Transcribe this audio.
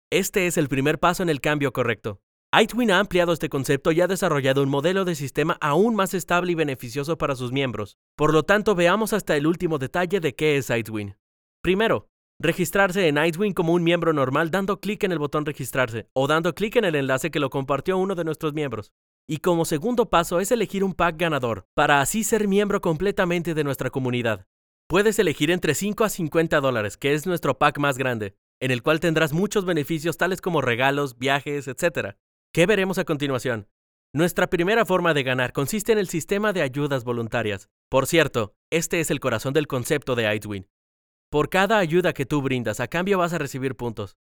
Este es el primer paso en el cambio correcto. iTwin ha ampliado este concepto y ha desarrollado un modelo de sistema aún más estable y beneficioso para sus miembros. Por lo tanto, veamos hasta el último detalle de qué es iTwin. Primero, registrarse en iTwin como un miembro normal dando clic en el botón registrarse o dando clic en el enlace que lo compartió uno de nuestros miembros. Y como segundo paso es elegir un pack ganador, para así ser miembro completamente de nuestra comunidad. Puedes elegir entre $5 a $50, que es nuestro pack más grande, en el cual tendrás muchos beneficios tales como regalos, viajes, etc. ¿Qué veremos a continuación? Nuestra primera forma de ganar consiste en el sistema de ayudas voluntarias. Por cierto, este es el corazón del concepto de iTwin. Por cada ayuda que tú brindas, a cambio vas a recibir puntos.